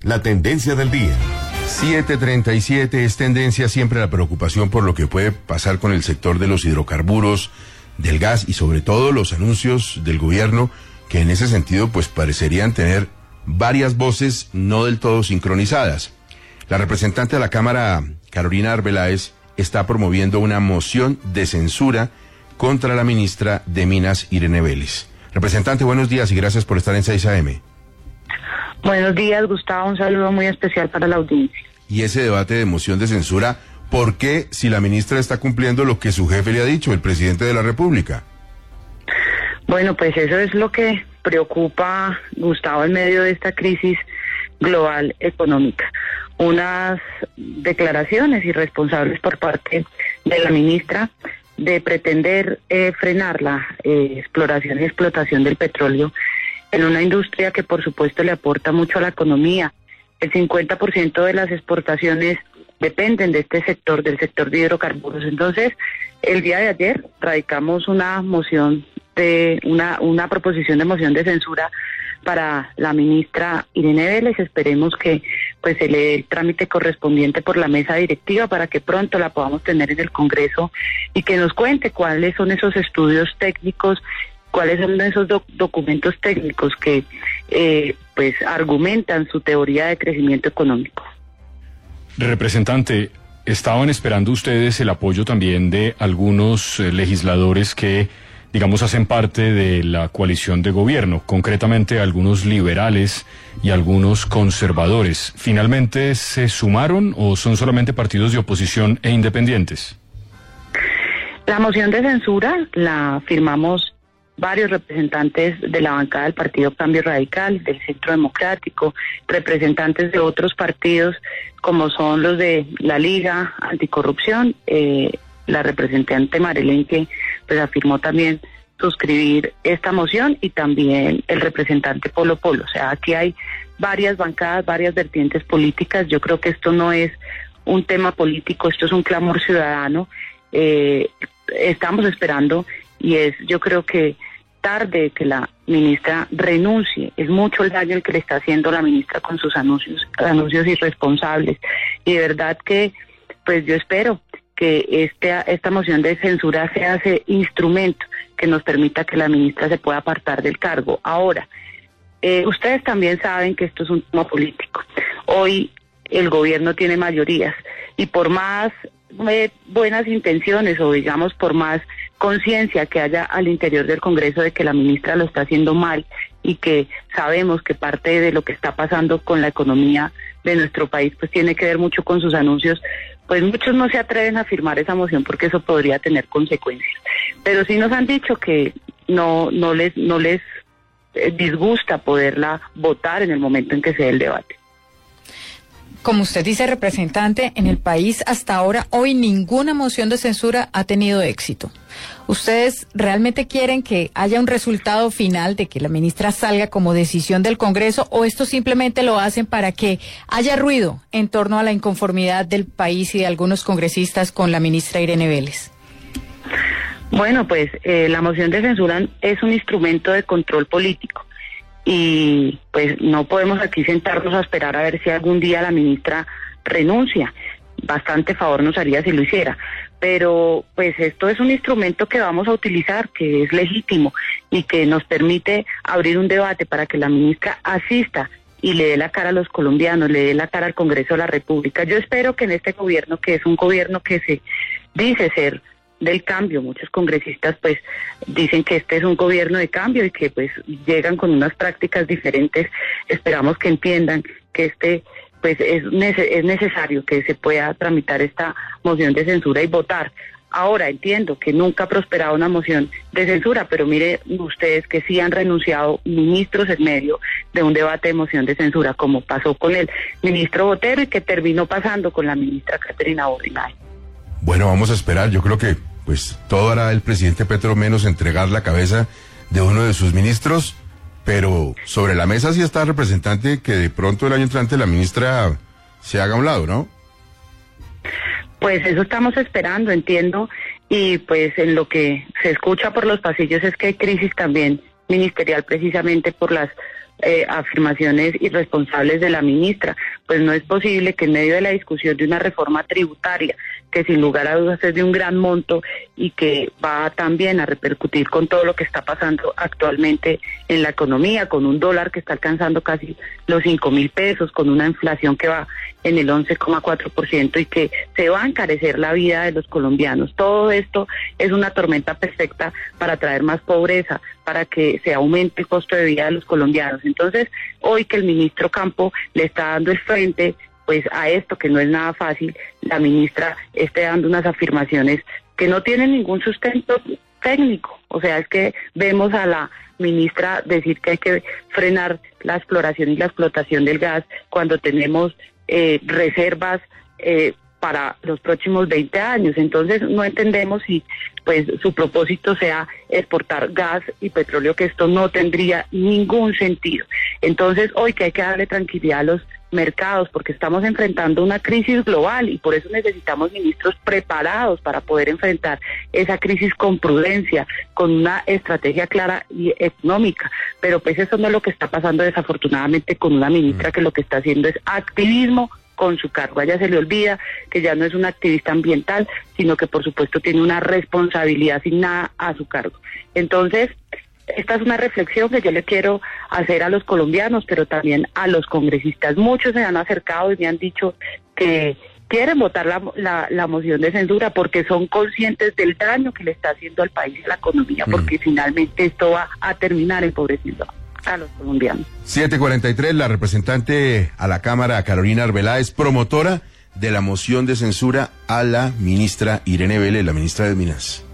La tendencia del día. 7:37 es tendencia siempre la preocupación por lo que puede pasar con el sector de los hidrocarburos, del gas y sobre todo los anuncios del gobierno que en ese sentido pues parecerían tener varias voces no del todo sincronizadas. La representante de la Cámara, Carolina Arbeláez, está promoviendo una moción de censura contra la ministra de Minas, Irene Vélez. Representante, buenos días y gracias por estar en 6 AM. Buenos días, Gustavo, un saludo muy especial para la audiencia. Y ese debate de moción de censura, ¿por qué si la ministra está cumpliendo lo que su jefe le ha dicho, el presidente de la República? Bueno, pues eso es lo que preocupa, Gustavo, en medio de esta crisis global económica. Unas declaraciones irresponsables por parte de la ministra de pretender frenar la exploración y explotación del petróleo en una industria que por supuesto le aporta mucho a la economía. El 50% de las exportaciones dependen de este sector, del sector de hidrocarburos. Entonces, el día de ayer radicamos una moción una proposición de moción de censura para la ministra Irene Vélez. Esperemos que pues se le dé el trámite correspondiente por la mesa directiva para que pronto la podamos tener en el Congreso y que nos cuente cuáles son esos estudios técnicos, cuáles son esos documentos técnicos que pues argumentan su teoría de crecimiento económico. Representante, ¿estaban esperando ustedes el apoyo también de algunos legisladores que, digamos, hacen parte de la coalición de gobierno, concretamente algunos liberales y algunos conservadores? ¿Finalmente se sumaron o son solamente partidos de oposición e independientes? La moción de censura la firmamos varios representantes de la bancada del Partido Cambio Radical, del Centro Democrático, representantes de otros partidos como son los de la Liga Anticorrupción, la representante Marelén, que pues afirmó también suscribir esta moción, y también el representante Polo Polo. O sea, aquí hay varias bancadas, varias vertientes políticas. Yo creo que esto no es un tema político, esto es un clamor ciudadano. Estamos esperando, y yo creo que tarde que la ministra renuncie. Es mucho el daño el que le está haciendo la ministra con sus anuncios irresponsables. Y de verdad que pues yo espero que esta moción de censura sea ese instrumento que nos permita que la ministra se pueda apartar del cargo. Ahora, ustedes también saben que esto es un tema político. Hoy el gobierno tiene mayorías y por más buenas intenciones o digamos por más conciencia que haya al interior del Congreso de que la ministra lo está haciendo mal y que sabemos que parte de lo que está pasando con la economía de nuestro país pues tiene que ver mucho con sus anuncios, pues muchos no se atreven a firmar esa moción porque eso podría tener consecuencias. Pero sí nos han dicho que no les disgusta poderla votar en el momento en que se dé el debate. Como usted dice, representante, en el país hasta ahora, hoy ninguna moción de censura ha tenido éxito. ¿Ustedes realmente quieren que haya un resultado final de que la ministra salga como decisión del Congreso, o esto simplemente lo hacen para que haya ruido en torno a la inconformidad del país y de algunos congresistas con la ministra Irene Vélez? Bueno, pues la moción de censura es un instrumento de control político. Y pues no podemos aquí sentarnos a esperar a ver si algún día la ministra renuncia. Bastante favor nos haría si lo hiciera, pero pues esto es un instrumento que vamos a utilizar, que es legítimo y que nos permite abrir un debate para que la ministra asista y le dé la cara a los colombianos, le dé la cara al Congreso de la República. Yo espero que en este gobierno, que es un gobierno que se dice ser del cambio, muchos congresistas pues dicen que este es un gobierno de cambio y que pues llegan con unas prácticas diferentes. Esperamos que entiendan que pues es necesario que se pueda tramitar esta moción de censura y votar. Ahora entiendo que nunca ha prosperado una moción de censura, pero mire ustedes que sí han renunciado ministros en medio de un debate de moción de censura, como pasó con el ministro Botero y que terminó pasando con la ministra Caterina Borrinay. Bueno, vamos a esperar. Yo creo que pues todo hará el presidente Petro menos entregar la cabeza de uno de sus ministros, pero sobre la mesa sí está el representante que de pronto el año entrante la ministra se haga a un lado, ¿no? Pues eso estamos esperando, entiendo, y pues en lo que se escucha por los pasillos es que hay crisis también ministerial precisamente por las afirmaciones irresponsables de la ministra. Pues no es posible que en medio de la discusión de una reforma tributaria, que sin lugar a dudas es de un gran monto y que va también a repercutir con todo lo que está pasando actualmente en la economía, con un dólar que está alcanzando casi los 5.000 pesos, con una inflación que va en el 11,4% y que se va a encarecer la vida de los colombianos. Todo esto es una tormenta perfecta para traer más pobreza, para que se aumente el costo de vida de los colombianos. Entonces, hoy que el ministro Campo le está dando el frente pues a esto que no es nada fácil, la ministra esté dando unas afirmaciones que no tienen ningún sustento técnico. O sea, es que vemos a la ministra decir que hay que frenar la exploración y la explotación del gas cuando tenemos reservas para los próximos 20 años. Entonces no entendemos si pues su propósito sea exportar gas y petróleo, que esto no tendría ningún sentido. Entonces hoy que hay que darle tranquilidad a los mercados, porque estamos enfrentando una crisis global y por eso necesitamos ministros preparados para poder enfrentar esa crisis con prudencia, con una estrategia clara y económica. Pero pues eso no es lo que está pasando desafortunadamente con una ministra que lo que está haciendo es activismo con su cargo. A ella se le olvida que ya no es una activista ambiental, sino que por supuesto tiene una responsabilidad asignada a su cargo. Entonces, esta es una reflexión que yo le quiero hacer a los colombianos, pero también a los congresistas. Muchos se han acercado y me han dicho que quieren votar la moción de censura porque son conscientes del daño que le está haciendo al país y a la economía, porque finalmente esto va a terminar empobreciendo a los colombianos. 7:43, la representante a la Cámara, Carolina Arbeláez, promotora de la moción de censura a la ministra Irene Vélez, la ministra de Minas.